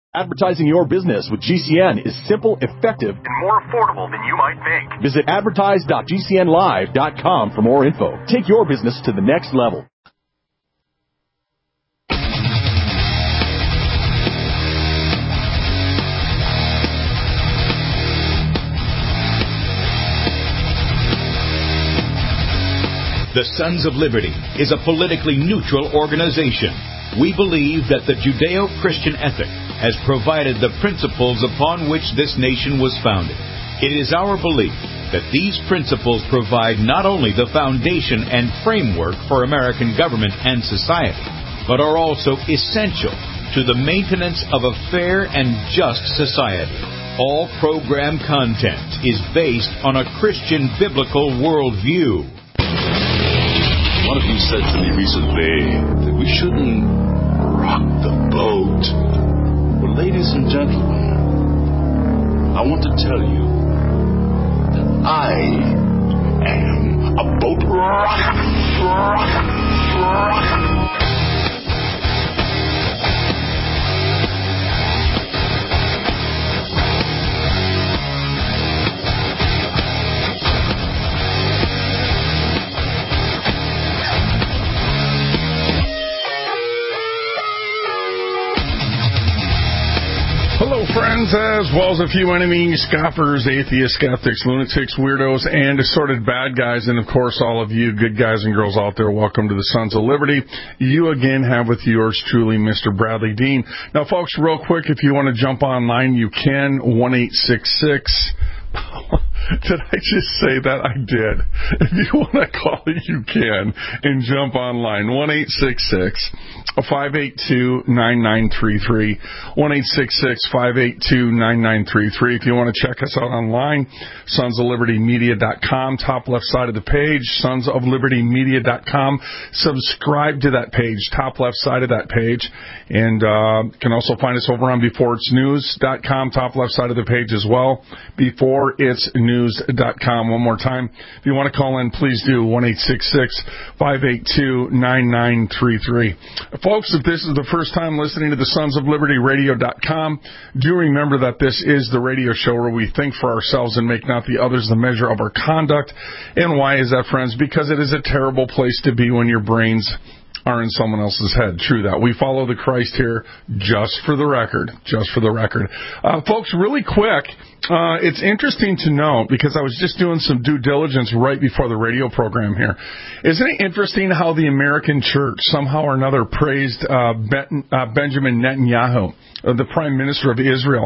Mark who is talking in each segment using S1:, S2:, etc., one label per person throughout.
S1: Advertising your business with GCN is simple, effective,
S2: and more affordable than you might think.
S1: Visit advertise.gcnlive.com for more info. Take your business to the next level.
S3: The Sons of Liberty is a politically neutral organization. We believe that the Judeo-Christian ethic has provided the principles upon which this nation was founded. It is our belief that these principles provide not only the foundation and framework for American government and society, but are also essential to the maintenance of a fair and just society. All program content is based on a Christian biblical worldview.
S4: One of you said to me recently that we shouldn't rock the boat. Well, ladies and gentlemen, I want to tell you that I am a boat rocker.
S5: Hello, friends, as well as a few enemies, scoffers, atheists, skeptics, lunatics, weirdos, and assorted bad guys, and, of course, all of you good guys and girls out there. Welcome to the Sons of Liberty. You, again, have with yours truly, Mr. Bradley Dean. Now, folks, real quick, if you want to jump online, you can, 1-866... Did I just say that? I did. If you want to call it, you can, and jump online. 1-866-582-9933. 1-866-582-9933. If you want to check us out online, sonsoflibertymedia.com, top left side of the page, sonsoflibertymedia.com. Subscribe to that page, top left side of that page. And can also find us over on beforeitsnews.com, top left side of the page as well, beforeitsnews.com. One more time. If you want to call in, please do. 1-866-582-9933. Folks, if this is the first time listening to the Sons of Liberty Radio.com, do remember that this is the radio show where we think for ourselves and make not the others the measure of our conduct. And why is that, friends? Because it is a terrible place to be when your brains are in someone else's head. True that. We follow the Christ here, just for the record. Just for the record. Folks, really quick, it's interesting to note, because I was just doing some due diligence right before the radio program here. Isn't it interesting how the American church somehow or another praised Benjamin Netanyahu, the Prime Minister of Israel?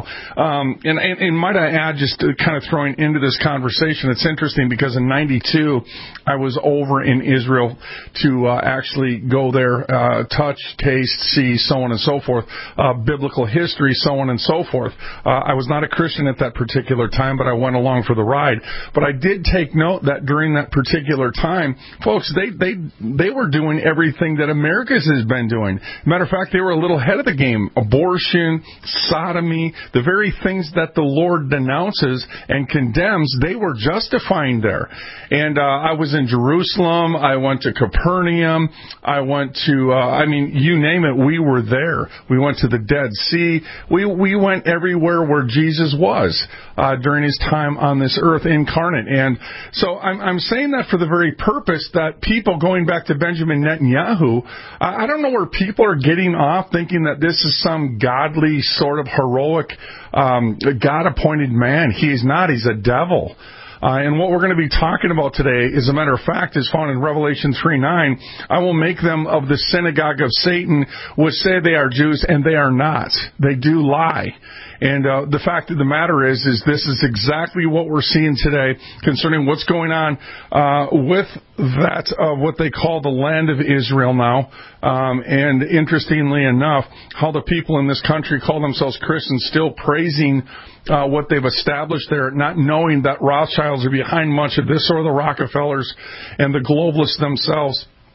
S5: And might I add, just kind of throwing into this conversation, it's interesting because in 92, I was over in Israel to actually go there, touch, taste, see, so on and so forth, biblical history, so on and so forth. I was not a Christian at that particular time, but I went along for the ride. But I did take note that during that particular time, folks, they were doing everything that America has been doing. Matter of fact, they were a little ahead of the game. Abortion, sodomy, the very things that the Lord denounces and condemns, they were justifying there. And I was in Jerusalem. I went to Capernaum. I went to, you name it, we were there. We went to the Dead Sea. We went everywhere where Jesus was during his time on this earth incarnate. And so I'm saying that for the very purpose that people, going back to Benjamin Netanyahu, I don't know where people are getting off thinking that this is some godly, sort of heroic, God-appointed man. He is not. He's a devil. And what we're going to be talking about today, as a matter of fact, is found in Revelation 3:9. I will make them of the synagogue of Satan, which say they are Jews, and they are not. They do lie. And the fact of the matter is this is exactly what we're seeing today concerning what's going on with that, what they call the land of Israel now. And interestingly enough, how the people in this country call themselves Christians, still praising what they've established there, not knowing that Rothschilds are behind much of this, or the Rockefellers and the globalists themselves.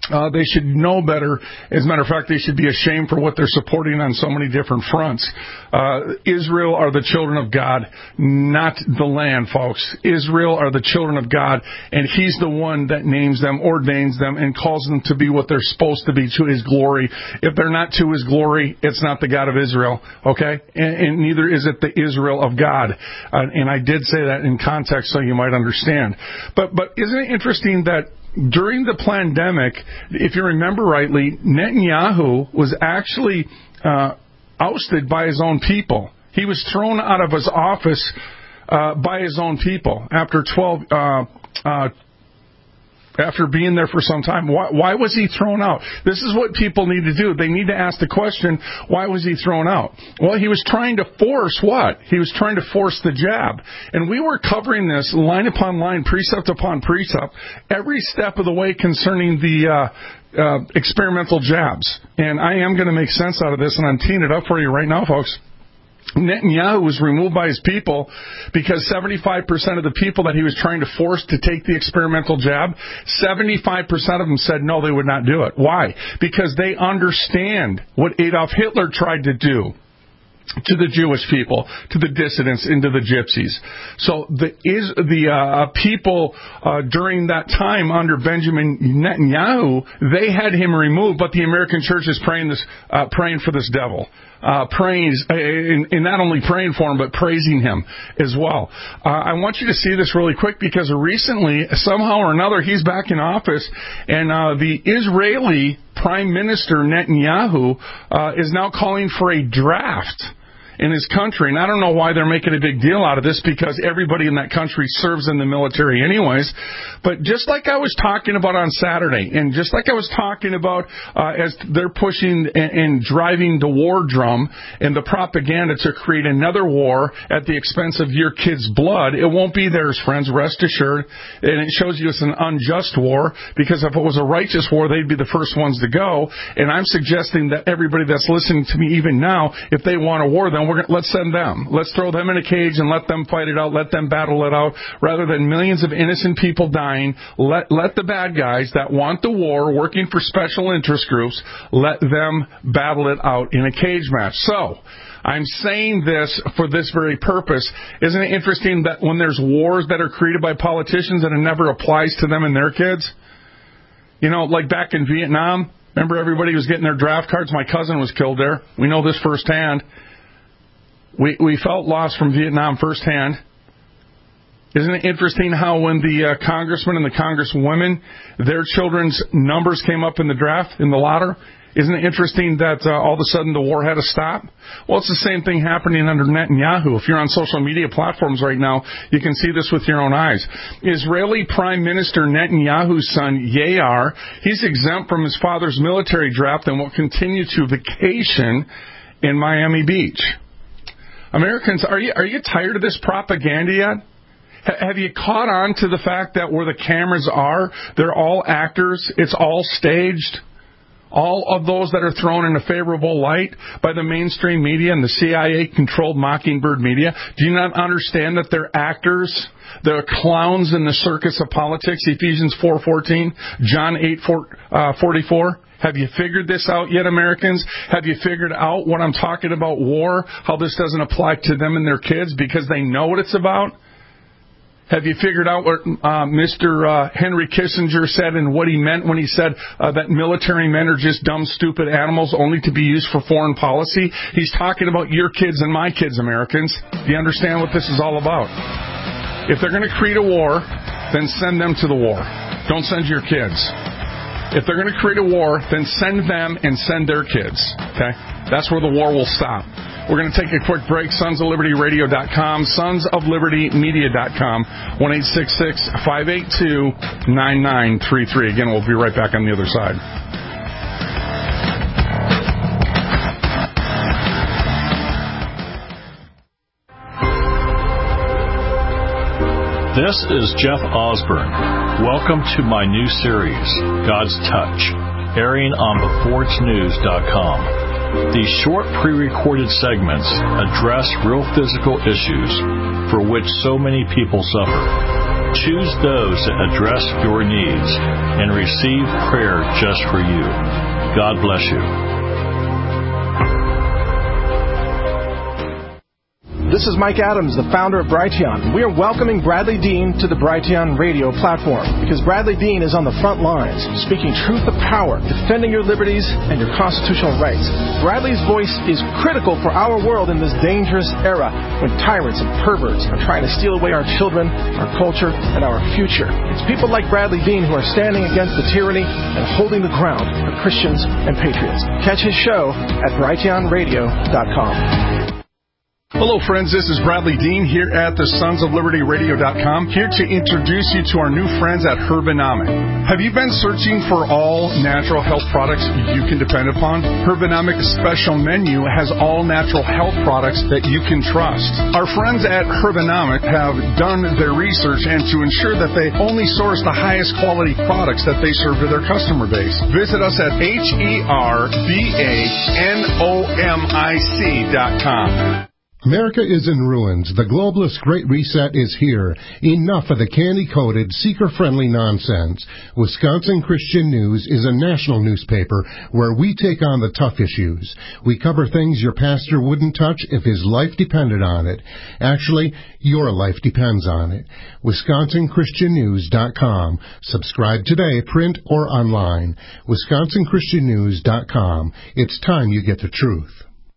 S5: They should know better. As a matter of fact, they should be ashamed for what they're supporting on so many different fronts. Israel are the children of God, not the land, folks. Israel are the children of God, and He's the one that names them, ordains them, and calls them to be what they're supposed to be to His glory. If they're not to His glory, it's not the God of Israel, okay? And neither is it the Israel of God. And I did say that in context so you might understand. But isn't it interesting that during the pandemic, if you remember rightly, Netanyahu was actually ousted by his own people. He was thrown out of his office by his own people after after being there for some time. Why was he thrown out? This is what people need to do. They need to ask the question, why was he thrown out? Well, he was trying to force what? He was trying to force the jab. And we were covering this line upon line, precept upon precept, every step of the way concerning the experimental jabs. And I am going to make sense out of this, and I'm teeing it up for you right now, folks. Netanyahu was removed by his people because 75% of the people that he was trying to force to take the experimental jab, 75% of them said no, they would not do it. Why? Because they understand what Adolf Hitler tried to do to the Jewish people, to the dissidents, and to the gypsies. So the people during that time under Benjamin Netanyahu, they had him removed, but the American church is praying for this devil. And not only praying for him, but praising him as well. I want you to see this really quick because recently, somehow or another, he's back in office, and the Israeli Prime Minister Netanyahu is now calling for a draft in his country. And I don't know why they're making a big deal out of this, because everybody in that country serves in the military anyways. But just like I was talking about on Saturday, and just like I was talking about as they're pushing and driving the war drum and the propaganda to create another war at the expense of your kids' blood, it won't be theirs, friends, rest assured. And it shows you it's an unjust war, because if it was a righteous war, they'd be the first ones to go. And I'm suggesting that everybody that's listening to me even now, if they want a war, then let's send them. Let's throw them in a cage and let them fight it out. Let them battle it out. Rather than millions of innocent people dying, let the bad guys that want the war, working for special interest groups, let them battle it out in a cage match. So, I'm saying this for this very purpose. Isn't it interesting that when there's wars that are created by politicians and it never applies to them and their kids? You know, like back in Vietnam, remember everybody was getting their draft cards? My cousin was killed there. We know this firsthand. We felt loss from Vietnam firsthand. Isn't it interesting how when the congressmen and the congresswomen, their children's numbers came up in the draft, in the lottery? Isn't it interesting that all of a sudden the war had to stop? Well, it's the same thing happening under Netanyahu. If you're on social media platforms right now, you can see this with your own eyes. Israeli Prime Minister Netanyahu's son, Yair, he's exempt from his father's military draft and will continue to vacation in Miami Beach. Americans, are you tired of this propaganda yet? Have you caught on to the fact that where the cameras are, they're all actors, it's all staged? All of those that are thrown in a favorable light by the mainstream media and the CIA-controlled Mockingbird media, do you not understand that they're actors? They're clowns in the circus of politics, Ephesians 4:14, John 8:44. Have you figured this out yet, Americans? Have you figured out what I'm talking about war, how this doesn't apply to them and their kids because they know what it's about? Have you figured out what Mr. Henry Kissinger said and what he meant when he said that military men are just dumb, stupid animals only to be used for foreign policy? He's talking about your kids and my kids, Americans. Do you understand what this is all about? If they're going to create a war, then send them to the war. Don't send your kids. If they're going to create a war, then send them and send their kids. Okay? That's where the war will stop. We're going to take a quick break. SonsOfLibertyRadio.com, SonsOfLibertyMedia.com, 1-866-582-9933. Again, we'll be right back on the other side.
S6: This is Jeff Osborne. Welcome to my new series, God's Touch, airing on BeforeIt'sNews.com. These short pre-recorded segments address real physical issues for which so many people suffer. Choose those that address your needs and receive prayer just for you. God bless you.
S7: This is Mike Adams, the founder of Brighteon. We are welcoming Bradley Dean to the Brighteon radio platform because Bradley Dean is on the front lines, speaking truth to power, defending your liberties and your constitutional rights. Bradley's voice is critical for our world in this dangerous era when tyrants and perverts are trying to steal away our children, our culture, and our future. It's people like Bradley Dean who are standing against the tyranny and holding the ground for Christians and patriots. Catch his show at brighteonradio.com.
S5: Hello, friends. This is Bradley Dean here at the sonsoflibertyradio.com, here to introduce you to our new friends at Herbonomic. Have you been searching for all natural health products you can depend upon? Herbonomic's special menu has all natural health products that you can trust. Our friends at Herbonomic have done their research and to ensure that they only source the highest quality products that they serve to their customer base. Visit us at herbanomic.com.
S8: America is in ruins. The globalist Great Reset is here. Enough of the candy-coated, seeker-friendly nonsense. Wisconsin Christian News is a national newspaper where we take on the tough issues. We cover things your pastor wouldn't touch if his life depended on it. Actually, your life depends on it. WisconsinChristianNews.com. Subscribe today, print or online. WisconsinChristianNews.com. It's time you get the truth.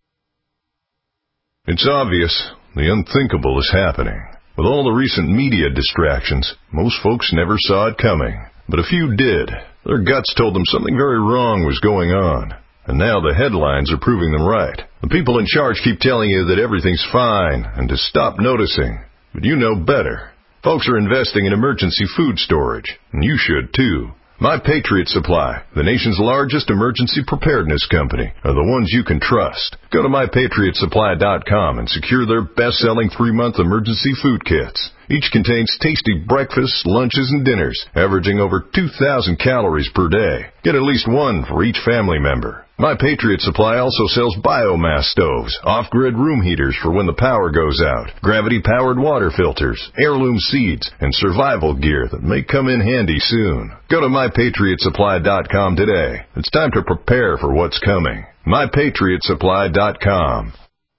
S9: It's obvious the unthinkable is happening. With all the recent media distractions, most folks never saw it coming. But a few did. Their guts told them something very wrong was going on. And now the headlines are proving them right. The people in charge keep telling you that everything's fine and to stop noticing. But you know better. Folks are investing in emergency food storage, and you should too. My Patriot Supply, the nation's largest emergency preparedness company, are the ones you can trust. Go to MyPatriotSupply.com and secure their best-selling 3-month emergency food kits. Each contains tasty breakfasts, lunches, and dinners, averaging over 2,000 calories per day. Get at least one for each family member. My Patriot Supply also sells biomass stoves, off-grid room heaters for when the power goes out, gravity-powered water filters, heirloom seeds, and survival gear that may come in handy soon. Go to MyPatriotSupply.com today. It's time to prepare for what's coming. MyPatriotSupply.com.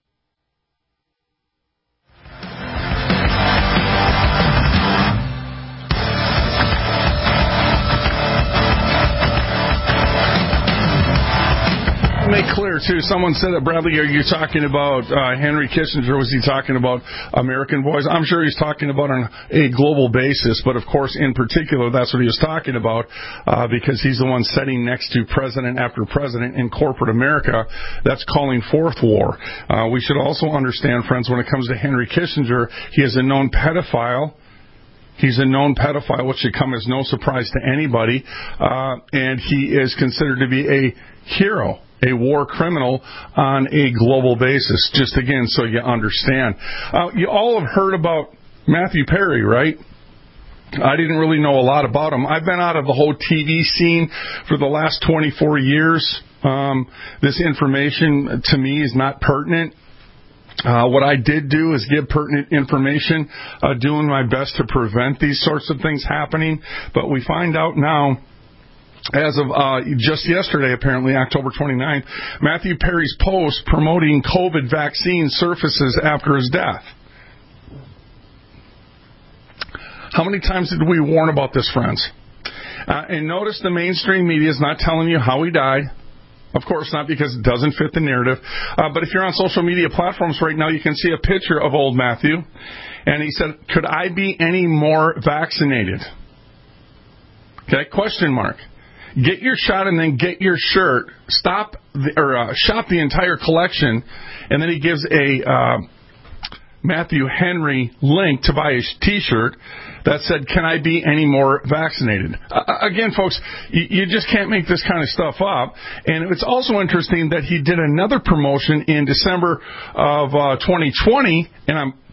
S5: Make clear, too, someone said that, Bradley, are you talking about Henry Kissinger? Was he talking about American boys? I'm sure he's talking about on a global basis, but, of course, in particular, that's what he was talking about because he's the one sitting next to president after president in corporate America that's calling forth war. We should also understand, friends, when it comes to Henry Kissinger, he is a known pedophile. He's a known pedophile, which should come as no surprise to anybody, and he is considered to be a hero, a war criminal on a global basis, just again so you understand. You all have heard about Matthew Perry, right? I didn't really know a lot about him. I've been out of the whole TV scene for the last 24 years. This information, to me, is not pertinent. What I did do is give pertinent information, doing my best to prevent these sorts of things happening. But we find out now, as of just yesterday, apparently, October 29th, Matthew Perry's post promoting COVID vaccine surfaces after his death. How many times did we warn about this, friends? And notice the mainstream media is not telling you how he died. Of course not, because it doesn't fit the narrative. But if you're on social media platforms right now, you can see a picture of old Matthew. And he said, could I be any more vaccinated? Okay, question mark. Get your shot and then get your shirt. Shop the entire collection. And then he gives a Matthew Henry link to buy a T-shirt that said, can I be any more vaccinated? Again, folks, you just can't make this kind of stuff up. And it's also interesting that he did another promotion in December of 2020, and I'm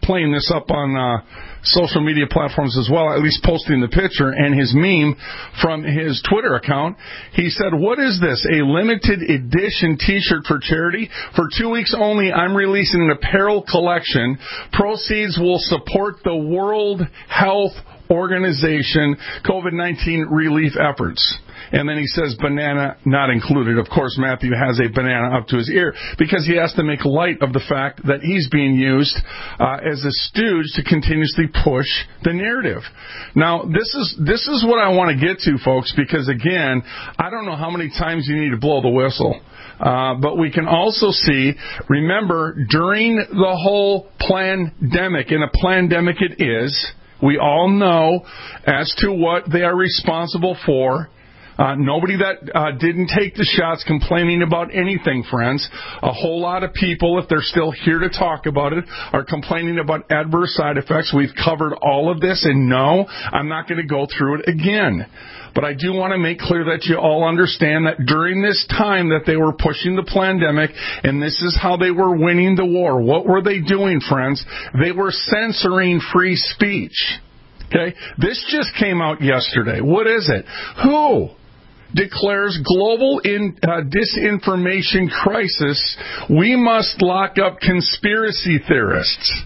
S5: playing this up on social media platforms as well, at least posting the picture and his meme from his Twitter account. He said, "What is this? A limited edition T-shirt for charity? For 2 weeks only, I'm releasing an apparel collection. Proceeds will support the World Health Organization COVID-19 relief efforts." And then he says, banana not included. Of course, Matthew has a banana up to his ear because he has to make light of the fact that he's being used as a stooge to continuously push the narrative. Now, this is what I want to get to, folks, because, again, I don't know how many times you need to blow the whistle. But we can also see, remember, during the whole pandemic, and a pandemic it is, we all know as to what they are responsible for. Nobody that didn't take the shots complaining about anything, friends. A whole lot of people, if they're still here to talk about it, are complaining about adverse side effects. We've covered all of this, and no, I'm not going to go through it again. But I do want to make clear that you all understand that during this time that they were pushing the pandemic, and this is how they were winning the war. What were they doing, friends? They were censoring free speech. Okay? This just came out yesterday. What is it? Who declares global disinformation crisis? We must lock up conspiracy theorists.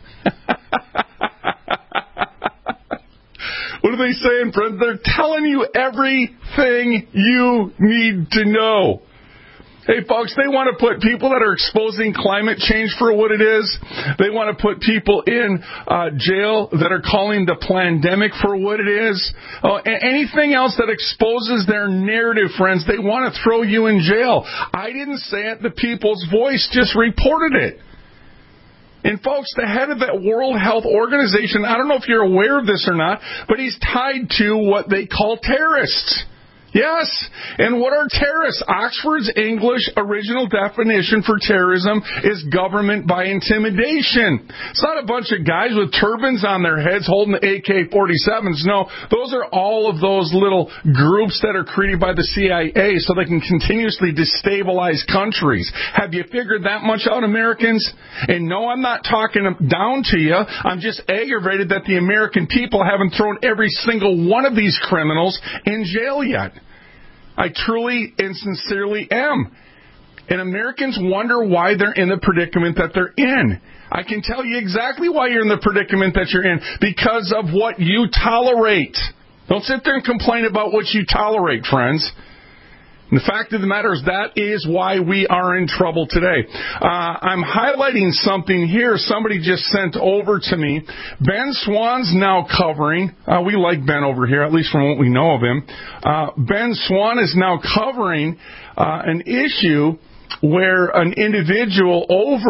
S5: What are they saying, friends? They're telling you everything you need to know. Hey, folks, they want to put people that are exposing climate change for what it is. They want to put people in jail that are calling the pandemic for what it is. Anything else that exposes their narrative, friends, they want to throw you in jail. I didn't say it. The People's Voice just reported it. And, folks, the head of that World Health Organization, I don't know if you're aware of this or not, but he's tied to what they call terrorists. Yes. And what are terrorists? Oxford's English original definition for terrorism is government by intimidation. It's not a bunch of guys with turbans on their heads holding the AK-47s. No, those are all of those little groups that are created by the CIA so they can continuously destabilize countries. Have you figured that much out, Americans? And no, I'm not talking down to you. I'm just aggravated that the American people haven't thrown every single one of these criminals in jail yet. I truly and sincerely am. And Americans wonder why they're in the predicament that they're in. I can tell you exactly why you're in the predicament that you're in. Because of what you tolerate. Don't sit there and complain about what you tolerate, friends. And the fact of the matter is that is why we are in trouble today. I'm highlighting something here somebody just sent over to me. Ben Swann's now covering, we like Ben over here, at least from what we know of him. Ben Swann is now covering an issue where an individual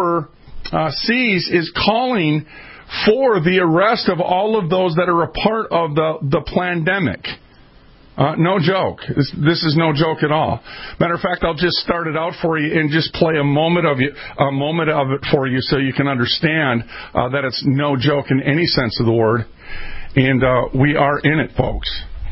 S5: overseas is calling for the arrest of all of those that are a part of the pandemic. No joke. This is no joke at all. Matter of fact, I'll just start it out for you and just play a moment of it for you so you can understand that it's no joke in any sense of the word. And we are in it, folks.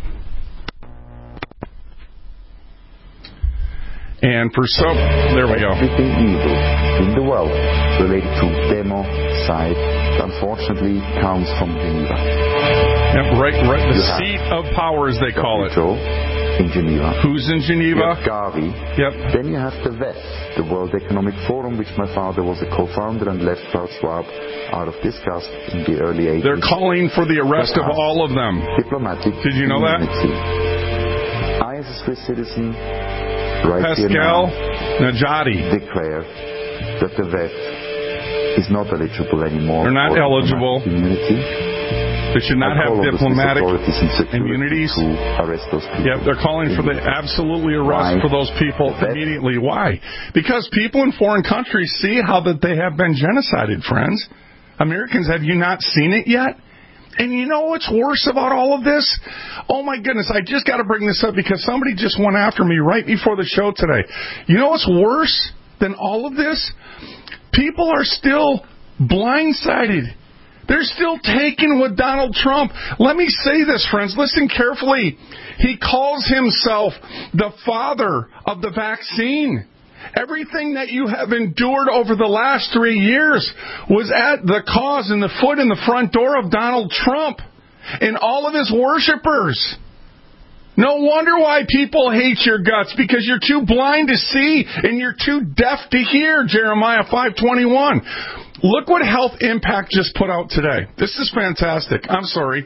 S5: And for some, there we go.
S10: Everything evil in the world related to democide, unfortunately, comes from Geneva.
S5: Yep, right. The seat of power, as they call it.
S10: In Geneva.
S5: Who's in Geneva?
S10: You have Gavi.
S5: Yep.
S10: Then you have the WEF, the World Economic Forum, which my father was a co-founder and left Klaus Schwab out of disgust in the early 80s.
S5: They're calling for the arrest of all of them.
S10: Diplomatic.
S5: Did you know that?
S10: I, as a Swiss citizen,
S5: Pascal Najati
S10: declare that the WEF is not eligible anymore.
S5: They're not eligible. They should not have diplomatic immunities.
S10: To arrest those people.
S5: Yep, they're calling for the absolutely arrest for those people immediately. Why? Because people in foreign countries see how that they have been genocided, friends. Americans, have you not seen it yet? And you know what's worse about all of this? Oh, my goodness, I just got to bring this up because somebody just went after me right before the show today. You know what's worse than all of this? People are still blindsided. They're still taken with Donald Trump. Let me say this, friends. Listen carefully. He calls himself the father of the vaccine. Everything that you have endured over the last 3 years was at the cause and the foot in the front door of Donald Trump and all of his worshipers. No wonder why people hate your guts, because you're too blind to see and you're too deaf to hear, Jeremiah 5:21. Look what Health Impact just put out today. This is fantastic. I'm sorry.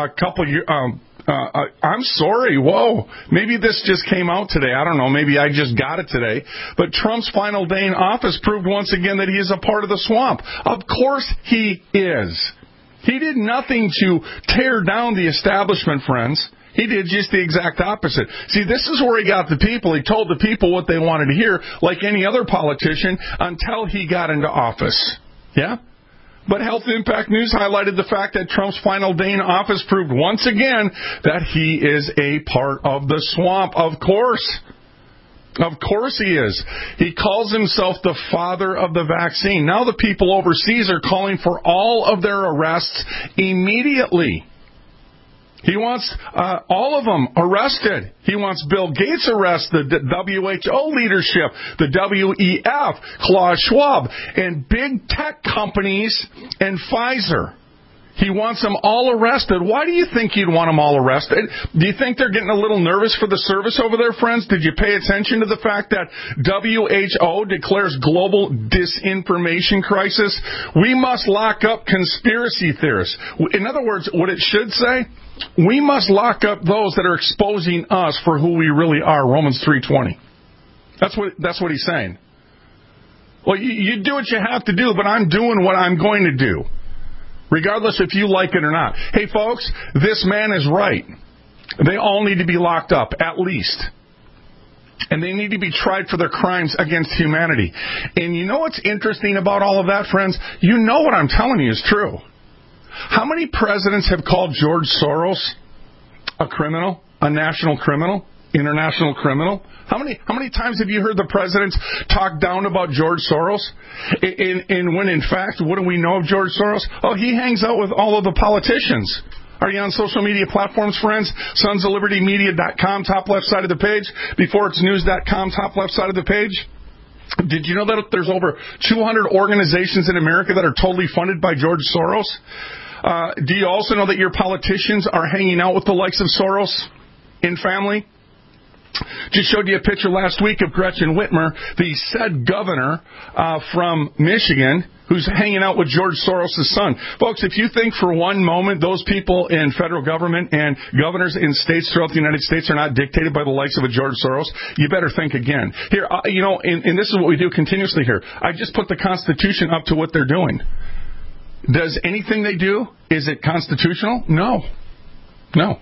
S5: I'm sorry. Whoa. Maybe this just came out today. I don't know. Maybe I just got it today. But Trump's final day in office proved once again that he is a part of the swamp. Of course he is. He did nothing to tear down the establishment, friends. He did just the exact opposite. See, this is where he got the people. He told the people what they wanted to hear, like any other politician, until he got into office. Yeah? But Health Impact News highlighted the fact that Trump's final day in office proved once again that he is a part of the swamp. Of course. Of course he is. He calls himself the father of the vaccine. Now the people overseas are calling for all of their arrests immediately. He wants all of them arrested. He wants Bill Gates arrested, the WHO leadership, the WEF, Klaus Schwab, and big tech companies and Pfizer. He wants them all arrested. Why do you think you'd want them all arrested? Do you think they're getting a little nervous for the service over there, friends? Did you pay attention to the fact that WHO declares global disinformation crisis? We must lock up conspiracy theorists. In other words, what it should say, we must lock up those that are exposing us for who we really are, Romans 3:20. That's what he's saying. Well, you do what you have to do, but I'm doing what I'm going to do, regardless if you like it or not. Hey, folks, this man is right. They all need to be locked up, at least. And they need to be tried for their crimes against humanity. And you know what's interesting about all of that, friends? You know what I'm telling you is true. How many presidents have called George Soros a criminal, a national criminal, international criminal? How many times have you heard the presidents talk down about George Soros? And when in fact, what do we know of George Soros? Oh, he hangs out with all of the politicians. Are you on social media platforms, friends? sonsoflibertymedia.com, top left side of the page. beforeitsnews.com, top left side of the page. Did you know that there's over 200 organizations in America that are totally funded by George Soros? Do you also know that your politicians are hanging out with the likes of Soros in family? Just showed you a picture last week of Gretchen Whitmer, the said governor from Michigan, who's hanging out with George Soros' son. Folks, if you think for one moment those people in federal government and governors in states throughout the United States are not dictated by the likes of a George Soros, you better think again. Here, and this is what we do continuously here. I just put the Constitution up to what they're doing. Does anything they do, is it constitutional? No. No.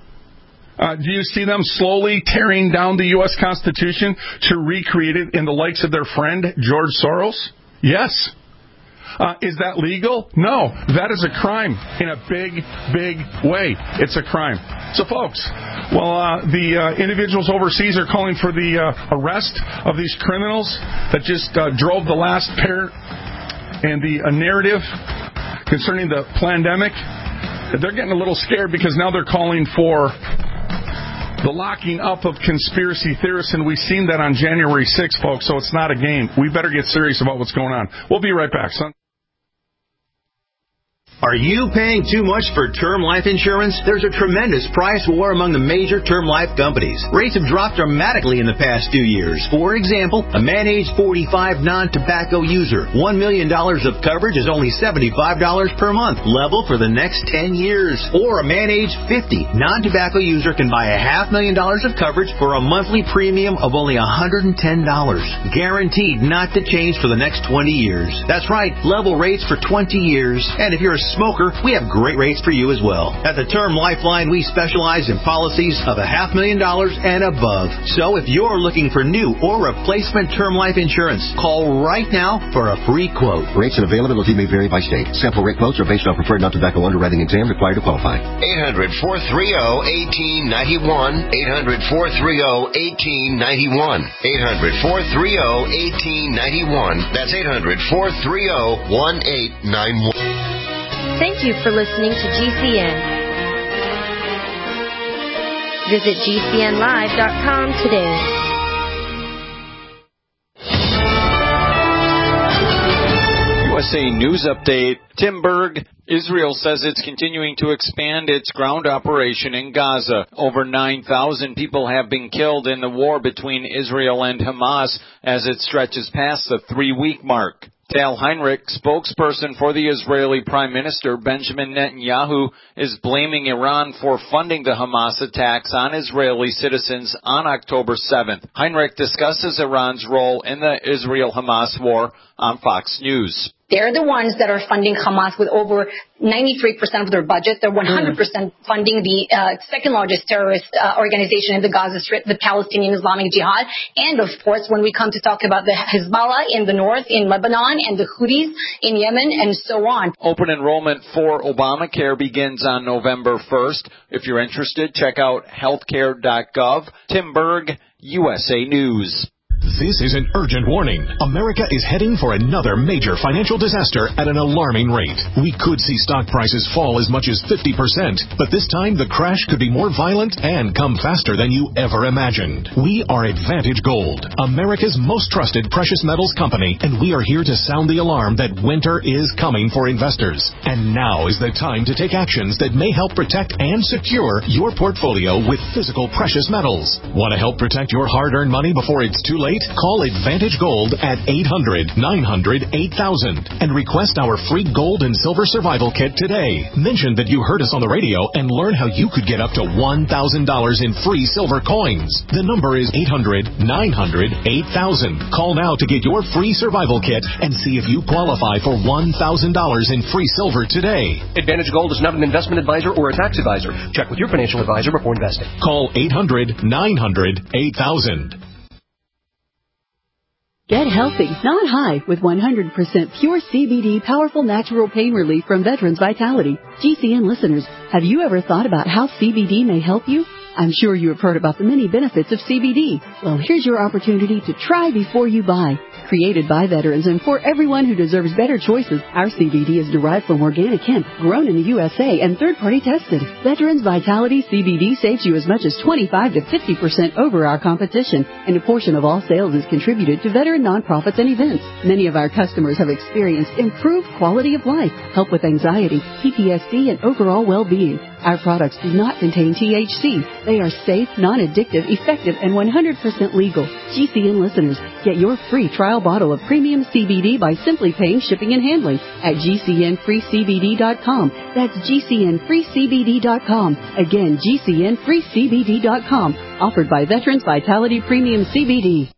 S5: Do you see them slowly tearing down the U.S. Constitution to recreate it in the likes of their friend, George Soros? Yes. Is that legal? No. That is a crime in a big, big way. It's a crime. So, folks, the individuals overseas are calling for the arrest of these criminals that just drove the last pair and the narrative concerning the pandemic. They're getting a little scared because now they're calling for the locking up of conspiracy theorists, and we've seen that on January 6th, folks, so it's not a game. We better get serious about what's going on. We'll be right back, son.
S11: Are you paying too much for term life insurance? There's a tremendous price war among the major term life companies. Rates have dropped dramatically in the past 2 years. For example, a man age 45 non-tobacco user, $1 million of coverage is only $75 per month, level for the next 10 years. Or a man age 50 non-tobacco user can buy $500,000 of coverage for a monthly premium of only $110, guaranteed not to change for the next 20 years. That's right, level rates for 20 years. And if you're a smoker, we have great rates for you as well. At the Term Lifeline, we specialize in policies of $500,000 and above. So if you're looking for new or replacement term life insurance, call right now for a free quote.
S12: Rates and availability may vary by state. Sample rate quotes are based on preferred non-tobacco underwriting exam required to qualify.
S13: 800-430-1891. 800-430-1891. 800-430-1891. That's 800-430-1891.
S14: Thank you for listening to GCN. Visit GCNlive.com today.
S15: USA News Update. Tim Berg. Israel says it's continuing to expand its ground operation in Gaza. Over 9,000 people have been killed in the war between Israel and Hamas as it stretches past the 3-week mark. Tal Heinrich, spokesperson for the Israeli Prime Minister Benjamin Netanyahu, is blaming Iran for funding the Hamas attacks on Israeli citizens on October 7th. Heinrich discusses Iran's role in the Israel-Hamas war on Fox News.
S16: They're the ones that are funding Hamas with over 93% of their budget. They're 100% funding the second largest terrorist organization in the Gaza Strip, the Palestinian Islamic Jihad. And, of course, when we come to talk about the Hezbollah in the north, in Lebanon, and the Houthis in Yemen, and so on.
S15: Open enrollment for Obamacare begins on November 1st. If you're interested, check out healthcare.gov. Tim Berg, USA News.
S17: This is an urgent warning. America is heading for another major financial disaster at an alarming rate. We could see stock prices fall as much as 50%, but this time the crash could be more violent and come faster than you ever imagined. We are Advantage Gold, America's most trusted precious metals company, and we are here to sound the alarm that winter is coming for investors. And now is the time to take actions that may help protect and secure your portfolio with physical precious metals. Want to help protect your hard-earned money before it's too late? Call Advantage Gold at 800-900-8000 and request our free gold and silver survival kit today. Mention that you heard us on the radio and learn how you could get up to $1,000 in free silver coins. The number is 800-900-8000. Call now to get your free survival kit and see if you qualify for $1,000 in free silver today.
S18: Advantage Gold is not an investment advisor or a tax advisor. Check with your financial advisor before investing.
S17: Call 800-900-8000.
S19: Get healthy, not high, with 100% pure CBD powerful natural pain relief from Veterans Vitality. GCN listeners, have you ever thought about how CBD may help you? I'm sure you have heard about the many benefits of CBD. Well, here's your opportunity to try before you buy. Created by veterans and for everyone who deserves better choices, our CBD is derived from organic hemp, grown in the USA, and third-party tested. Veterans Vitality CBD saves you as much as 25 to 50% over our competition, and a portion of all sales is contributed to veteran nonprofits and events. Many of our customers have experienced improved quality of life, help with anxiety, PTSD, and overall well-being. Our products do not contain THC. They are safe, non-addictive, effective, and 100% legal. GCN listeners, get your free trial bottle of premium CBD by simply paying shipping and handling at GCNFreeCBD.com. That's GCNFreeCBD.com. Again, GCNFreeCBD.com. Offered by Veterans Vitality Premium CBD.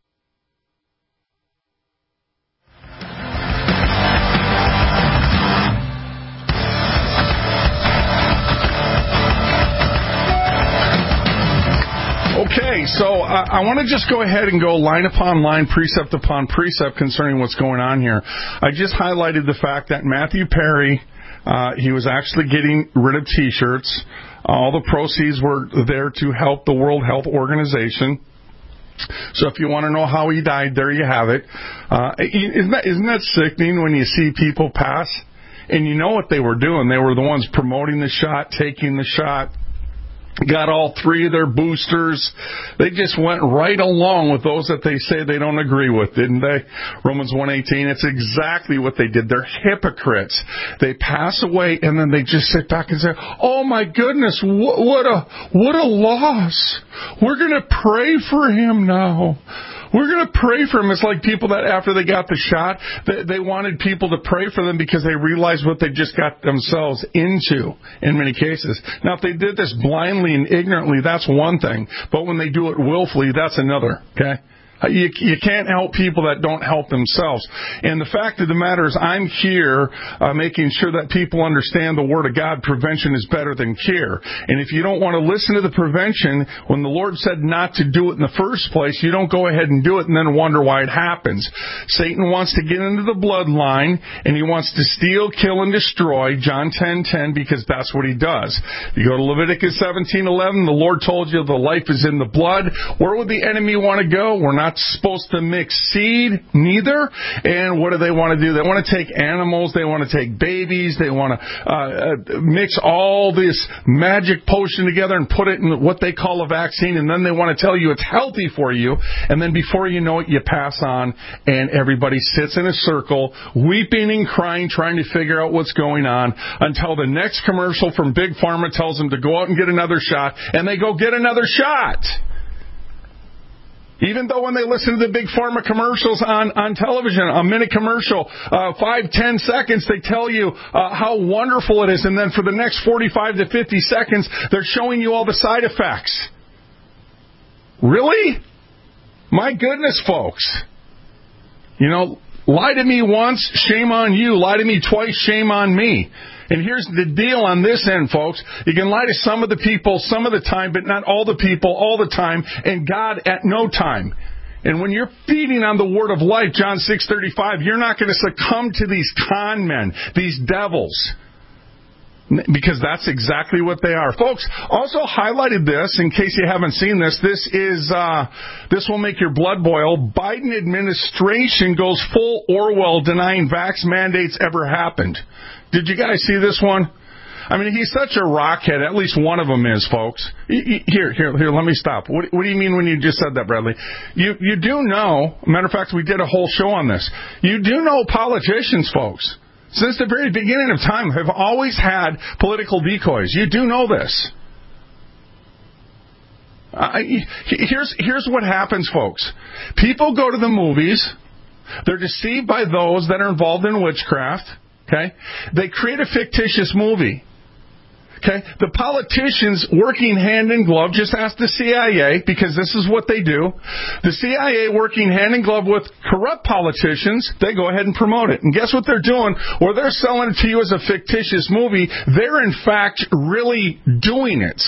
S5: Okay, so I want to just go ahead and go line upon line, precept upon precept concerning what's going on here. I just highlighted the fact that Matthew Perry, he was actually getting rid of T-shirts. All the proceeds were there to help the World Health Organization. So if you want to know how he died, there you have it. Isn't that sickening when you see people pass? And you know what they were doing. They were the ones promoting the shot, taking the shot. Got all three of their boosters. They just went right along with those that they say they don't agree with, didn't they? Romans 1:18, it's exactly what they did. They're hypocrites. They pass away and then they just sit back and say, oh my goodness, what a loss. We're going to pray for him now. We're going to pray for him. It's like people that after they got the shot, they wanted people to pray for them because they realized what they just got themselves into in many cases. Now, if they did this blindly and ignorantly, that's one thing. But when they do it willfully, that's another, okay? You can't help people that don't help themselves. And the fact of the matter is I'm here making sure that people understand the Word of God. Prevention is better than cure. And if you don't want to listen to the prevention, when the Lord said not to do it in the first place, you don't go ahead and do it and then wonder why it happens. Satan wants to get into the bloodline, and he wants to steal, kill, and destroy, John 10:10, because that's what he does. You go to Leviticus 17:11, the Lord told you the life is in the blood. Where would the enemy want to go? We're not not supposed to mix seed, neither. And what do they want to do? They want to take animals, they want to take babies, they want to mix all this magic potion together and put it in what they call a vaccine, and then they want to tell you it's healthy for you, and then before you know it, you pass on, and everybody sits in a circle, weeping and crying, trying to figure out what's going on, until the next commercial from Big Pharma tells them to go out and get another shot, and they go get another shot. Even though when they listen to the Big Pharma commercials on television, a minute commercial, 5-10 seconds, they tell you how wonderful it is, and then for the next 45 to 50 seconds, they're showing you all the side effects. Really? My goodness, folks. You know, lie to me once, shame on you. Lie to me twice, shame on me. And here's the deal on this end, folks. You can lie to some of the people some of the time, but not all the people all the time, and God at no time. And when you're feeding on the word of life, John 6:35, you're not going to succumb to these con men, these devils. Because that's exactly what they are. Folks, also highlighted this, in case you haven't seen this, this will make your blood boil. Biden administration goes full Orwell, denying vax mandates ever happened. Did you guys see this one? I mean, he's such a rockhead. At least one of them is, folks. Here, let me stop. What do you mean when you just said that, Bradley? You do know, matter of fact, we did a whole show on this. You do know politicians, folks, since the very beginning of time, have always had political decoys. You do know this. Here's what happens, folks. People go to the movies. They're deceived by those that are involved in witchcraft. Okay? They create a fictitious movie. Okay? The politicians working hand in glove, just ask the CIA, because this is what they do. The CIA working hand in glove with corrupt politicians, they go ahead and promote it. And guess what they're doing? Or they're selling it to you as a fictitious movie. They're in fact really doing it.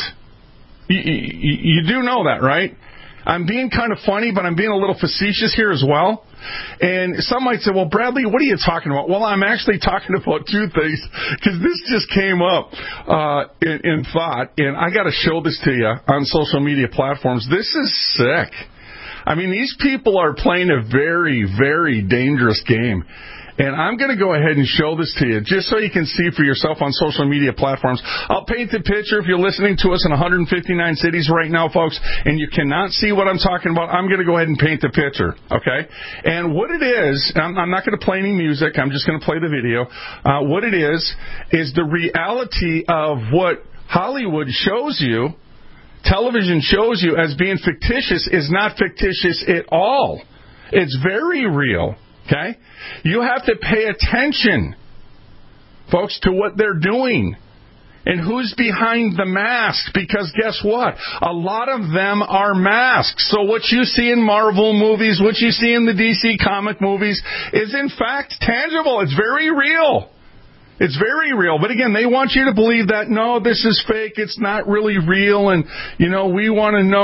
S5: You do know that, right? I'm being kind of funny, but I'm being a little facetious here as well. And some might say, well, Bradley, what are you talking about? Well, I'm actually talking about two things, because this just came up in thought, and I got to show this to you on social media platforms. This is sick. I mean, these people are playing a very, very dangerous game. And I'm going to go ahead and show this to you, just so you can see for yourself on social media platforms. I'll paint the picture. If you're listening to us in 159 cities right now, folks, and you cannot see what I'm talking about, I'm going to go ahead and paint the picture, okay? And what it is, I'm not going to play any music. I'm just going to play the video. What it is the reality of what Hollywood shows you, television shows you as being fictitious, is not fictitious at all. It's very real. Okay? You have to pay attention, folks, to what they're doing and who's behind the mask, because guess what? A lot of them are masks. So what you see in Marvel movies, what you see in the DC comic movies is in fact tangible. It's very real. It's very real. But again, they want you to believe that, no, this is fake. It's not really real. And, we want to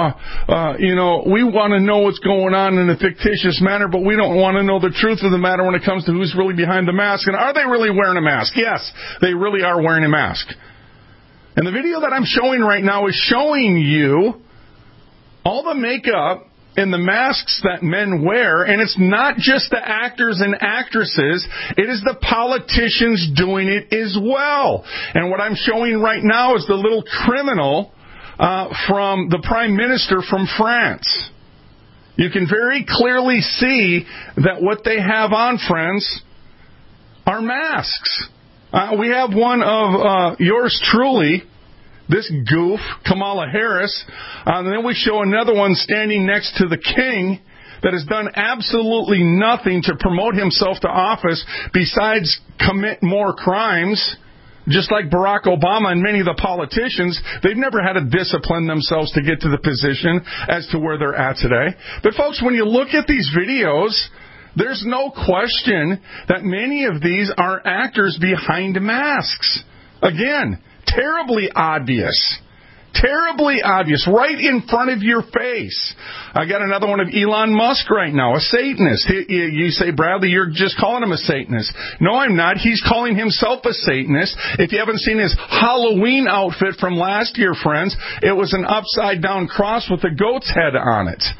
S5: know, we want to know what's going on in a fictitious manner, but we don't want to know the truth of the matter when it comes to who's really behind the mask. And are they really wearing a mask? Yes, they really are wearing a mask. And the video that I'm showing right now is showing you all the makeup and the masks that men wear, and it's not just the actors and actresses, it is the politicians doing it as well. And what I'm showing right now is the little criminal from the Prime Minister from France. You can very clearly see that what they have on, friends, are masks. We have one of yours truly, this goof, Kamala Harris, and then we show another one standing next to the king that has done absolutely nothing to promote himself to office besides commit more crimes. Just like Barack Obama and many of the politicians, they've never had to discipline themselves to get to the position as to where they're at today. But folks, when you look at these videos, there's no question that many of these are actors behind masks. Again, terribly obvious. Terribly obvious. Right in front of your face. I got another one of Elon Musk right now, a Satanist. You say, Bradley, you're just calling him a Satanist. No, I'm not. He's calling himself a Satanist. If you haven't seen his Halloween outfit from last year, friends, it was an upside-down cross with a goat's head on it.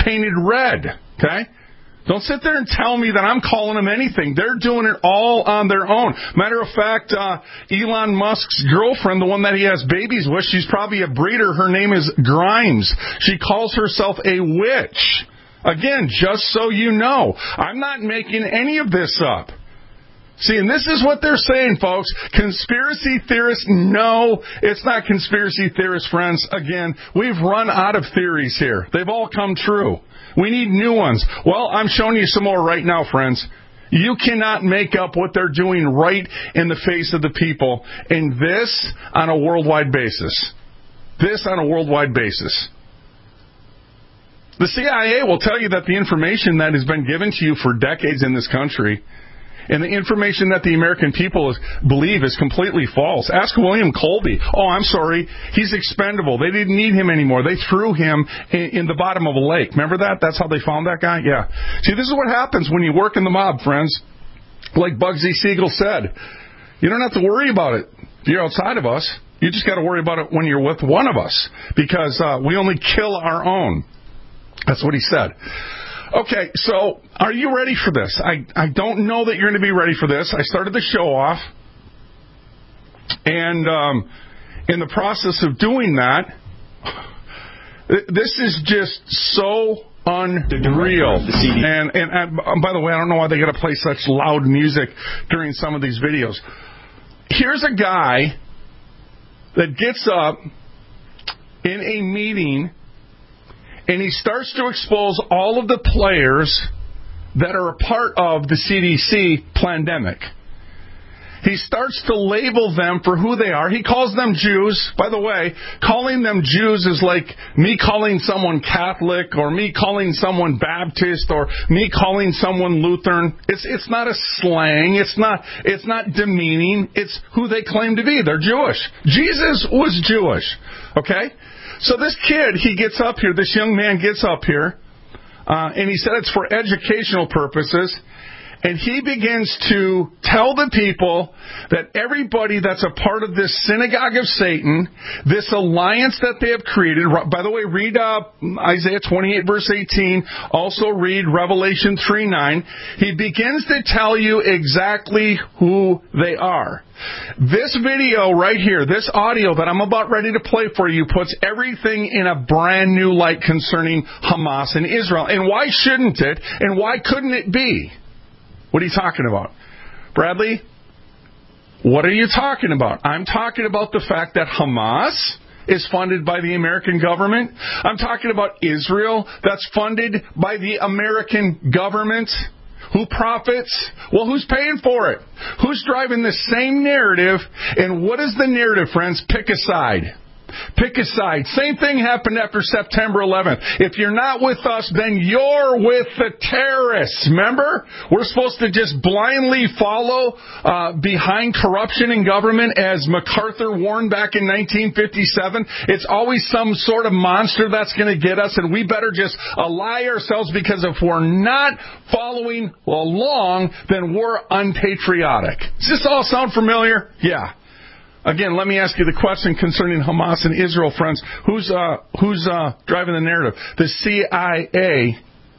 S5: painted red, okay? Don't sit there and tell me that I'm calling them anything. They're doing it all on their own. Matter of fact, Elon Musk's girlfriend, the one that he has babies with, she's probably a breeder. Her name is Grimes. She calls herself a witch. Again, just so you know, I'm not making any of this up. See, and this is what they're saying, folks. Conspiracy theorists, no, it's not conspiracy theorists, friends. Again, we've run out of theories here. They've all come true. We need new ones. Well, I'm showing you some more right now, friends. You cannot make up what they're doing right in the face of the people, and this on a worldwide basis. This on a worldwide basis. The CIA will tell you that the information that has been given to you for decades in this country and the information that the American people believe is completely false. Ask William Colby. Oh, I'm sorry. He's expendable. They didn't need him anymore. They threw him in the bottom of a lake. Remember that? That's how they found that guy? Yeah. See, this is what happens when you work in the mob, friends. Like Bugsy Siegel said, you don't have to worry about it if you're outside of us. You just got to worry about it when you're with one of us, because we only kill our own. That's what he said. Okay, so are you ready for this? I don't know that you're going to be ready for this. I started the show off, and in the process of doing that, this is just so unreal. And by the way, I don't know why they got to play such loud music during some of these videos. Here's a guy that gets up in a meeting, and he starts to expose all of the players that are a part of the CDC pandemic. He starts to label them for who they are. He calls them Jews. By the way, calling them Jews is like me calling someone Catholic, or me calling someone Baptist, or me calling someone Lutheran. It's not a slang. It's not demeaning. It's who they claim to be. They're Jewish. Jesus was Jewish. Okay? So this kid, he gets up here, this young man gets up here, and he said it's for educational purposes, and he begins to tell the people that everybody that's a part of this synagogue of Satan, this alliance that they have created, by the way, read Isaiah 28, verse 18, also read Revelation 3:9, he begins to tell you exactly who they are. This video right here, this audio that I'm about ready to play for you, puts everything in a brand new light concerning Hamas and Israel. And why shouldn't it? And why couldn't it be? What are you talking about? Bradley, what are you talking about? I'm talking about the fact that Hamas is funded by the American government. I'm talking about Israel that's funded by the American government. Who profits? Well, who's paying for it? Who's driving the same narrative? And what is the narrative, friends? Pick a side. Pick a side. Same thing happened after September 11th. If you're not with us, then you're with the terrorists. Remember? We're supposed to just blindly follow behind corruption in government, as MacArthur warned back in 1957. It's always some sort of monster that's going to get us, and we better just ally ourselves, because if we're not following along, then we're unpatriotic. Does this all sound familiar? Yeah. Again, let me ask you the question concerning Hamas and Israel, friends. Who's driving the narrative? The CIA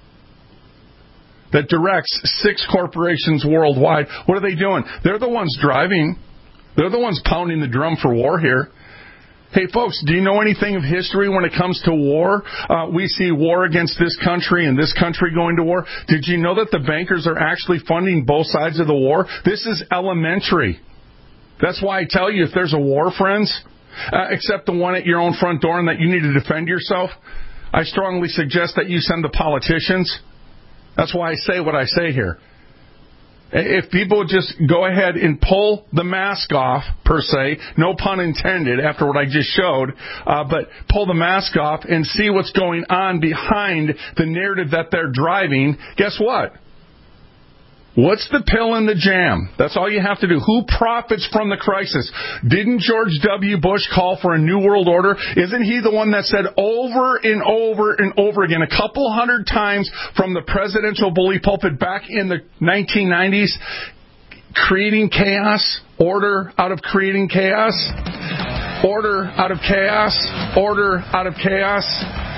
S5: that directs 6 corporations worldwide. What are they doing? They're the ones driving. They're the ones pounding the drum for war here. Hey, folks, do you know anything of history when it comes to war? We see war against this country and this country going to war. Did you know that the bankers are actually funding both sides of the war? This is elementary. That's why I tell you, if there's a war, friends, except the one at your own front door and that you need to defend yourself, I strongly suggest that you send the politicians. That's why I say what I say here. If people would just go ahead and pull the mask off, per se, no pun intended after what I just showed, but pull the mask off and see what's going on behind the narrative that they're driving, guess what? What's the pill in the jam? That's all you have to do. Who profits from the crisis? Didn't George W. Bush call for a new world order? Isn't he the one that said over and over and over again, a couple hundred times from the presidential bully pulpit back in the 1990s, creating chaos, order out of creating chaos, order out of chaos, order out of chaos?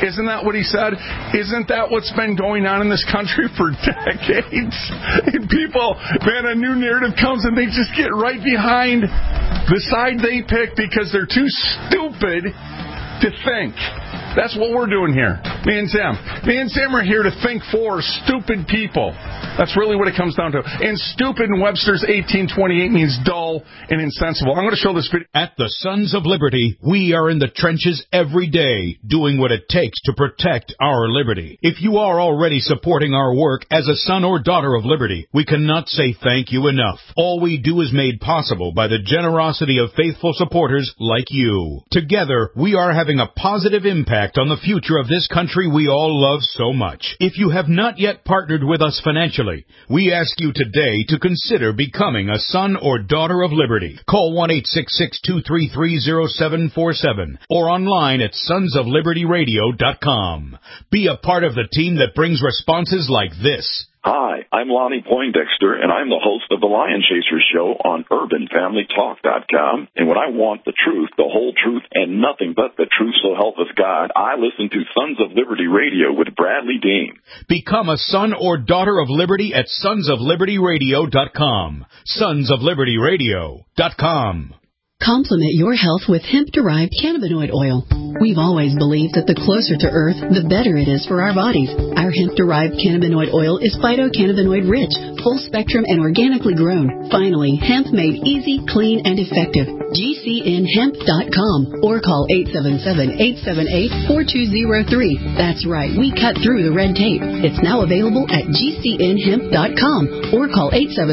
S5: Isn't that what he said? Isn't that what's been going on in this country for decades? And people, man, a new narrative comes and they just get right behind the side they pick because they're too stupid to think. That's what we're doing here. Me and Sam. Me and Sam are here to think for stupid people. That's really what it comes down to. And stupid in Webster's 1828 means dull and insensible. I'm going to show this video.
S3: At the Sons of Liberty, we are in the trenches every day, doing what it takes to protect our liberty. If you are already supporting our work as a son or daughter of liberty, we cannot say thank you enough. All we do is made possible by the generosity of faithful supporters like you. Together, we are having a positive impact on the future of this country we all love so much. If you have not yet partnered with us financially, we ask you today to consider becoming a son or daughter of liberty. Call 1-866-233-0747 or online at sonsoflibertyradio.com. Be a part of the team that brings responses like this.
S20: Hi, I'm Lonnie Poindexter, and I'm the host of the Lion Chasers Show on UrbanFamilyTalk.com. And when I want the truth, the whole truth, and nothing but the truth, so help us God, I listen to Sons of Liberty Radio with Bradley Dean.
S3: Become a son or daughter of liberty at sonsoflibertyradio.com. Sonsoflibertyradio.com.
S19: Complement your health with hemp-derived cannabinoid oil. We've always believed that the closer to Earth, the better it is for our bodies. Our hemp-derived cannabinoid oil is phytocannabinoid-rich, full-spectrum, and organically grown. Finally, hemp made easy, clean, and effective. GCNhemp.com or call 877-878-4203. That's right, we cut through the red tape. It's now available at GCNhemp.com or call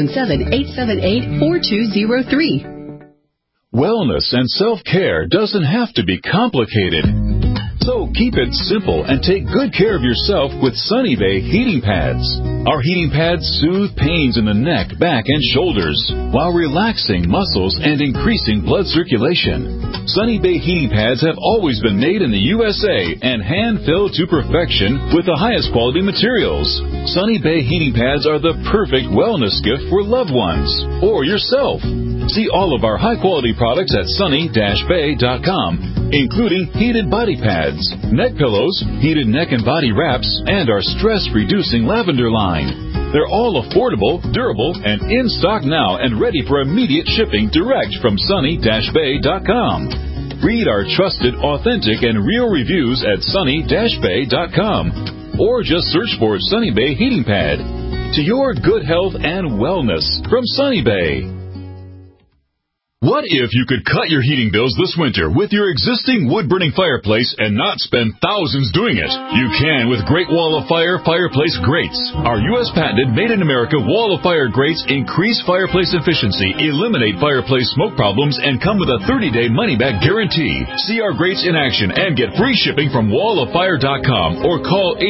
S19: 877-878-4203.
S21: Wellness and self-care doesn't have to be complicated. So keep it simple and take good care of yourself with Sunny Bay heating pads. Our heating pads soothe pains in the neck, back, and shoulders while relaxing muscles and increasing blood circulation. Sunny Bay heating pads have always been made in the USA and hand-filled to perfection with the highest quality materials. Sunny Bay heating pads are the perfect wellness gift for loved ones or yourself. See all of our high-quality products at sunny-bay.com, including heated body pads, neck pillows, heated neck and body wraps, and our stress-reducing lavender line. They're all affordable, durable, and in stock now and ready for immediate shipping direct from sunny-bay.com. Read our trusted, authentic, and real reviews at sunny-bay.com, or just search for Sunny Bay Heating Pad. To your good health and wellness from Sunny Bay. What if you could cut your heating bills this winter with your existing wood-burning fireplace and not spend thousands doing it? You can with Great Wall of Fire fireplace grates. Our U.S. patented made-in-America Wall of Fire grates increase fireplace efficiency, eliminate fireplace smoke problems, and come with a 30-day money-back guarantee. See our grates in action and get free shipping from walloffire.com or call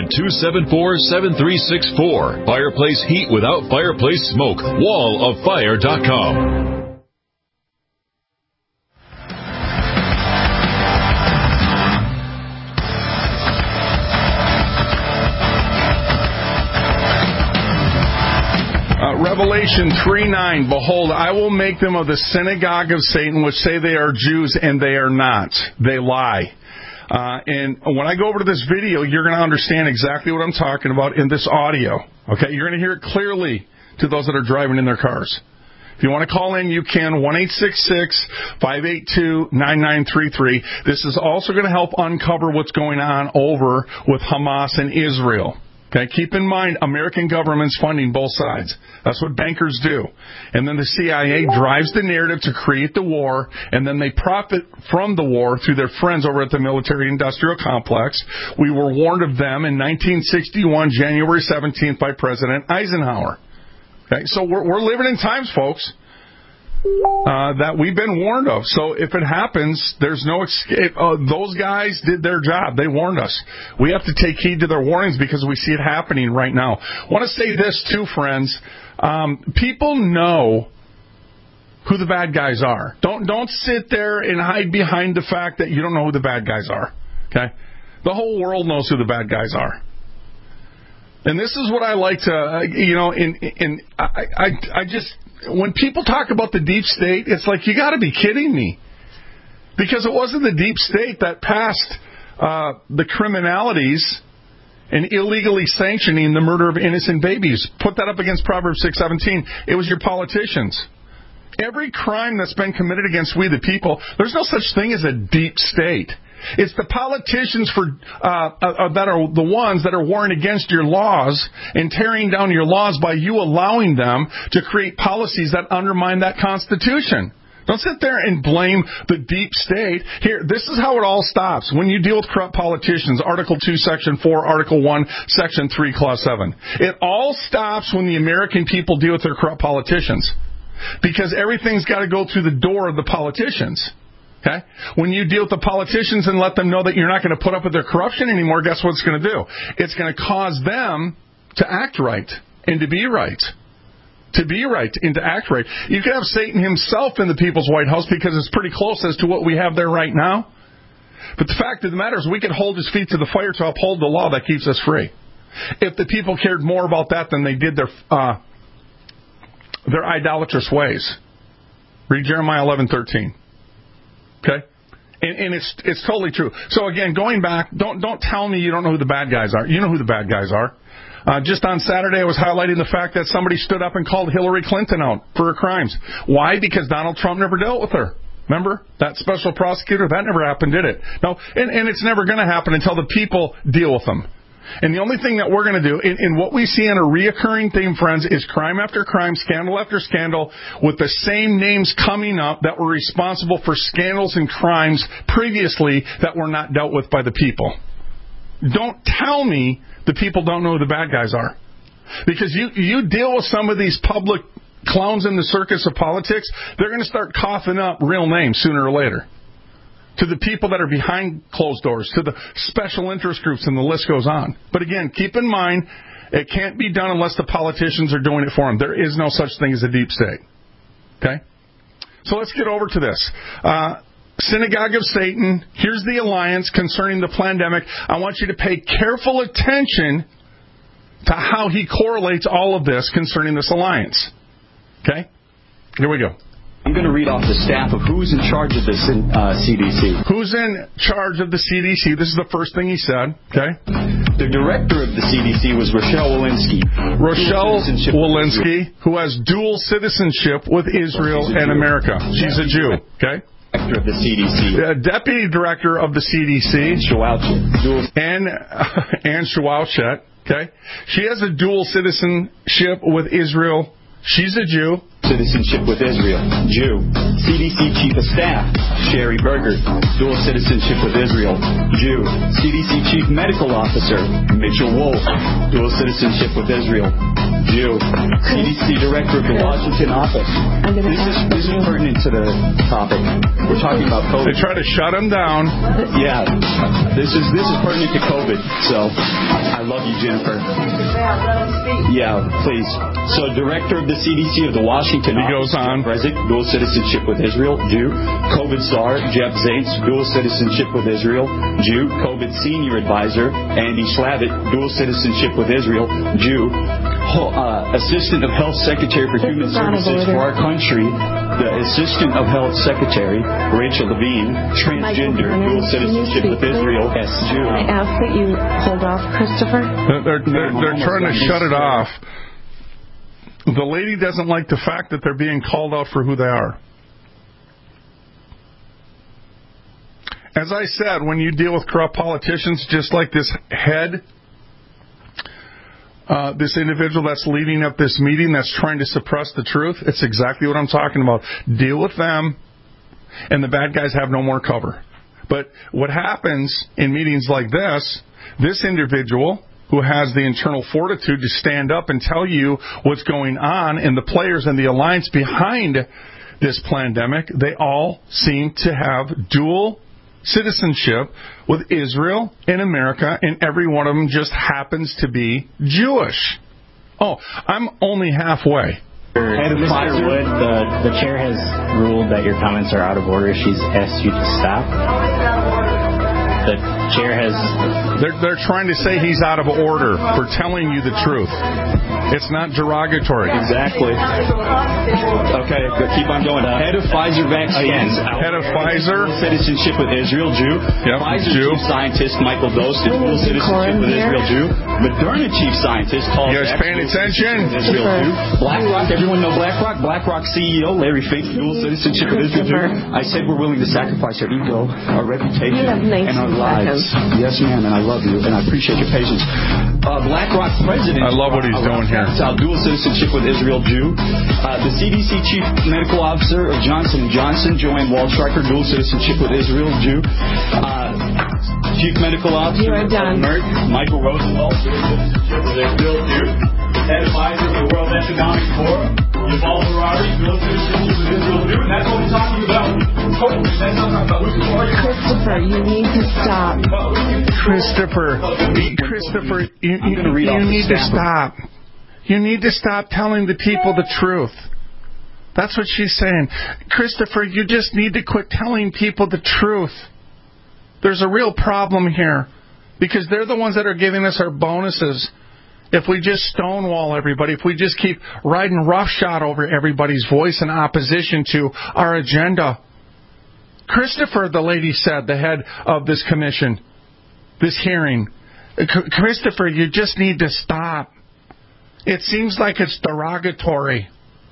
S21: 800-274-7364. Fireplace heat without fireplace smoke. walloffire.com.
S5: Revelation 3:9, behold, I will make them of the synagogue of Satan, which say they are Jews, and they are not. They lie. And when I go over to this video, you're going to understand exactly what I'm talking about in this audio. Okay, you're going to hear it clearly to those that are driving in their cars. If you want to call in, you can, 1-866-582-9933. This is also going to help uncover what's going on over with Hamas and Israel. Okay, keep in mind, American government's funding both sides. That's what bankers do. And then the CIA drives the narrative to create the war, and then they profit from the war through their friends over at the military-industrial complex. We were warned of them in 1961, January 17th, by President Eisenhower. Okay, so we're living in times, folks, that we've been warned of. So if it happens, there's no escape. Those guys did their job. They warned us. We have to take heed to their warnings because we see it happening right now. I want to say this, too, friends. People know who the bad guys are. Don't sit there and hide behind the fact that you don't know who the bad guys are. Okay? The whole world knows who the bad guys are. And this is what I like to, I just, when people talk about the deep state, it's like, you got to be kidding me. Because it wasn't the deep state that passed the criminalities and illegally sanctioning the murder of innocent babies. Put that up against Proverbs 6:17. It was your politicians. Every crime that's been committed against we the people, there's no such thing as a deep state. It's the politicians that are the ones that are warring against your laws and tearing down your laws by you allowing them to create policies that undermine that Constitution. Don't sit there and blame the deep state. Here, this is how it all stops. When you deal with corrupt politicians, Article 2, Section 4, Article 1, Section 3, Clause 7. It all stops when the American people deal with their corrupt politicians. Because everything's got to go through the door of the politicians. Okay? When you deal with the politicians and let them know that you're not going to put up with their corruption anymore, guess what it's going to do? It's going to cause them to act right and to be right. To be right and to act right. You could have Satan himself in the People's White House because it's pretty close as to what we have there right now. But the fact of the matter is we could hold his feet to the fire to uphold the law that keeps us free. If the people cared more about that than they did their idolatrous ways. Read Jeremiah 11:13. Okay? And it's totally true. So again, going back, don't tell me you don't know who the bad guys are. You know who the bad guys are. Just on Saturday, I was highlighting the fact that somebody stood up and called Hillary Clinton out for her crimes. Why? Because Donald Trump never dealt with her. Remember? That special prosecutor? That never happened, did it? No. And it's never going to happen until the people deal with them. And the only thing that we're going to do, in what we see in a reoccurring theme, friends, is crime after crime, scandal after scandal, with the same names coming up that were responsible for scandals and crimes previously that were not dealt with by the people. Don't tell me the people don't know who the bad guys are. Because you deal with some of these public clowns in the circus of politics, they're going to start coughing up real names sooner or later. To the people that are behind closed doors, to the special interest groups, and the list goes on. But again, keep in mind, it can't be done unless the politicians are doing it for them. There is no such thing as a deep state. Okay? So let's get over to this. Synagogue of Satan, here's the alliance concerning the pandemic. I want you to pay careful attention to how he correlates all of this concerning this alliance. Okay? Here we go.
S2: I'm going to read off the staff of who's in charge of this CDC.
S5: Who's in charge of the CDC? This is the first thing he said. Okay.
S2: The director of the CDC was Rochelle Walensky.
S5: Rochelle Walensky, who has dual citizenship with Israel and America. She's a Jew. Okay.
S2: Director of the CDC.
S5: Deputy director of the CDC. Anne Shawalchet. Okay. She has a dual citizenship with Israel. She's a Jew.
S2: Citizenship with Israel, Jew. CDC Chief of Staff, Sherry Berger, dual citizenship with Israel, Jew. CDC Chief Medical Officer, Mitchell Wolf, dual citizenship with Israel, Jew. CDC Director of the Washington office. This is pertinent to the topic. We're talking about COVID.
S5: They try to shut him down.
S2: Yeah, this is pertinent to COVID. So I love you, Jennifer. Yeah, please. So Director of the CDC of the Washington.
S5: He goes on.
S2: President, dual citizenship with Israel, Jew. COVID czar, Jeff Zaitz, dual citizenship with Israel, Jew. COVID senior advisor, Andy Slavitt, dual citizenship with Israel, Jew. Assistant of Health Secretary for Human Services for our country, the Assistant of Health Secretary, Rachel Levine, transgender, dual citizenship with Israel, Jew.
S22: I ask that you hold off, Christopher.
S5: They're trying to shut it off. The lady doesn't like the fact that they're being called out for who they are. As I said, when you deal with corrupt politicians, just like this head, this individual that's leading up this meeting that's trying to suppress the truth, it's exactly what I'm talking about. Deal with them, and the bad guys have no more cover. But what happens in meetings like this individual who has the internal fortitude to stand up and tell you what's going on, and the players and the alliance behind this pandemic, they all seem to have dual citizenship with Israel and America, and every one of them just happens to be Jewish. Oh, I'm only halfway.
S23: Mr. Firewood, the chair has ruled that your comments are out of order. She's asked you to stop. chair has...
S5: They're trying to say he's out of order for telling you the truth. It's not derogatory.
S2: Exactly. Okay, keep on going. Head of Pfizer vaccines.
S5: Head of Pfizer.
S2: Citizenship with Israel, Jew.
S5: Yep,
S2: Pfizer
S5: Jew.
S2: chief scientist Michael Dose, dual citizenship with Israel, Jew. Moderna chief scientist Paul
S5: You guys paying attention?
S2: Israel, Jew. BlackRock, everyone know BlackRock. BlackRock CEO Larry Fink, dual citizenship with Israel, Jew. I said we're willing to sacrifice our ego, our reputation, and our lives. Yes, ma'am, and I love you, and I appreciate your patience. BlackRock president.
S5: I love what he's doing here.
S2: Dual citizenship with Israel, Jew. The CDC chief medical officer of Johnson & Johnson, Joanne Waldstreicher, dual citizenship with Israel, Jew. Chief medical officer of Merck, Michael Rosenwald, dual citizenship with Israel, Jew. Head advisor of the World Economic Forum, Yuval Harari, dual citizenship with Israel, Jew. And that's what we're talking about. That's not about
S22: Christopher, you need to stop.
S5: Christopher, you need to stop. You need to stop telling the people the truth. That's what she's saying. Christopher, you just need to quit telling people the truth. There's a real problem here because they're the ones that are giving us our bonuses. If we just stonewall everybody, if we just keep riding roughshod over everybody's voice in opposition to our agenda. Christopher, the lady said, the head of this commission, this hearing. Christopher, you just need to stop. It seems like it's derogatory.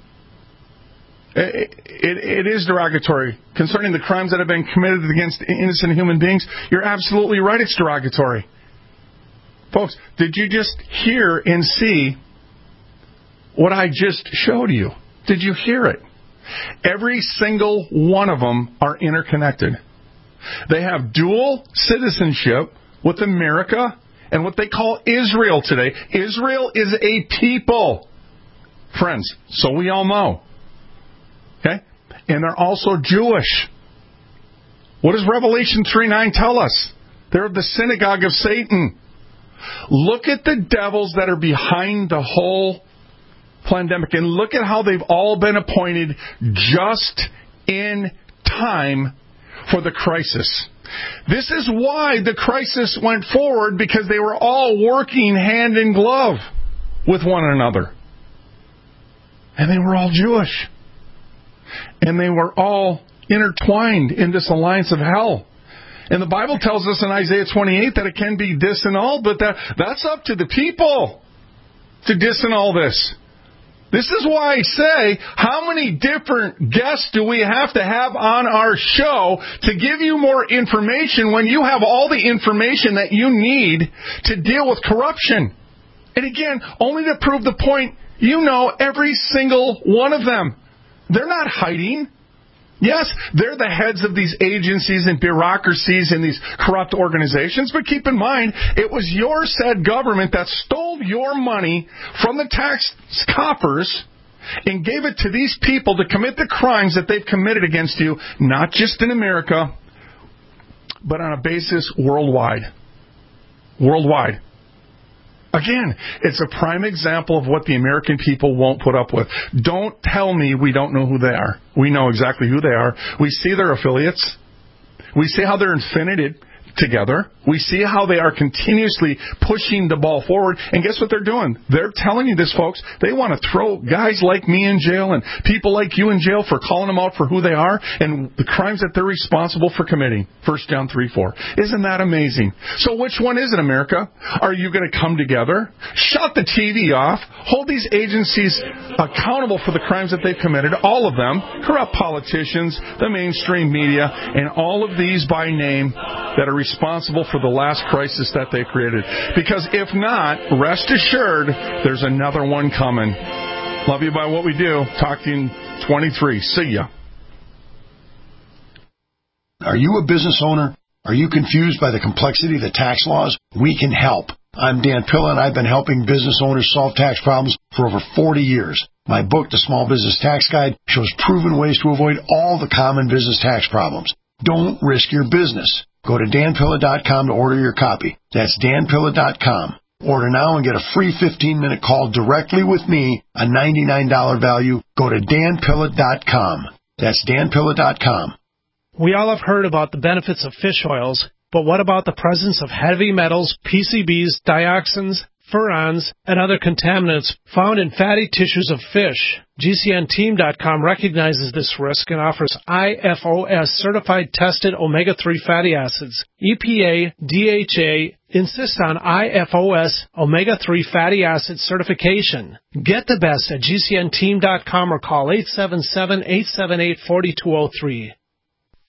S5: It is derogatory. Concerning the crimes that have been committed against innocent human beings, you're absolutely right, it's derogatory. Folks, did you just hear and see what I just showed you? Did you hear it? Every single one of them are interconnected. They have dual citizenship with America and what they call Israel today. Israel is a people, friends, so we all know. Okay? And they're also Jewish. What does Revelation 3:9 tell us? They're the synagogue of Satan. Look at the devils that are behind the whole pandemic, and look at how they've all been appointed just in time for the crisis. This is why the crisis went forward, because they were all working hand in glove with one another. And they were all Jewish. And they were all intertwined in this alliance of hell. And the Bible tells us in Isaiah 28 that it can be disannulled, but that's up to the people to disannul this. This is why I say, how many different guests do we have to have on our show to give you more information when you have all the information that you need to deal with corruption? And again, only to prove the point, you know every single one of them. They're not hiding. Yes, they're the heads of these agencies and bureaucracies and these corrupt organizations, but keep in mind, it was your said government that stole your money from the tax coffers and gave it to these people to commit the crimes that they've committed against you, not just in America, but on a basis worldwide. Worldwide. Again, it's a prime example of what the American people won't put up with. Don't tell me we don't know who they are. We know exactly who they are. We see their affiliates. We see how they're infinited together. We see how they are continuously pushing the ball forward. And guess what they're doing? They're telling you this, folks. They want to throw guys like me in jail and people like you in jail for calling them out for who they are and the crimes that they're responsible for committing. 1 John 3:4. Isn't that amazing? So which one is it, America? Are you going to come together? Shut the TV off. Hold these agencies accountable for the crimes that they've committed. All of them. Corrupt politicians, the mainstream media, and all of these by name that are responsible for the last crisis that they created. Because if not, rest assured, there's another one coming. Love you by what we do. Talk to you in 23. See ya.
S1: Are you a business owner? Are you confused by the complexity of the tax laws? We can help. I'm Dan Pilla, and I've been helping business owners solve tax problems for over 40 years. My book, The Small Business Tax Guide, shows proven ways to avoid all the common business tax problems. Don't risk your business. Go to danpilla.com to order your copy. That's danpilla.com. Order now and get a free 15-minute call directly with me, a $99 value. Go to danpilla.com. That's danpilla.com.
S4: We all have heard about the benefits of fish oils, But what about the presence of heavy metals, PCBs, dioxins, furans, and other contaminants found in fatty tissues of fish? GCNteam.com recognizes this risk and offers IFOS certified tested omega-3 fatty acids. EPA, DHA insist on IFOS omega-3 fatty acid certification. Get the best at GCNteam.com or call 877-878-4203.